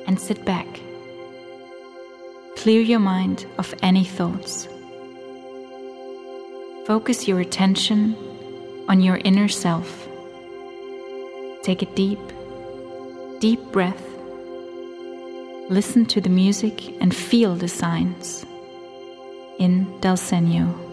and sit back. Clear your mind of any thoughts. Focus your attention on your inner self. Take a deep, deep breath. Listen to the music and feel the signs. In Del Segno.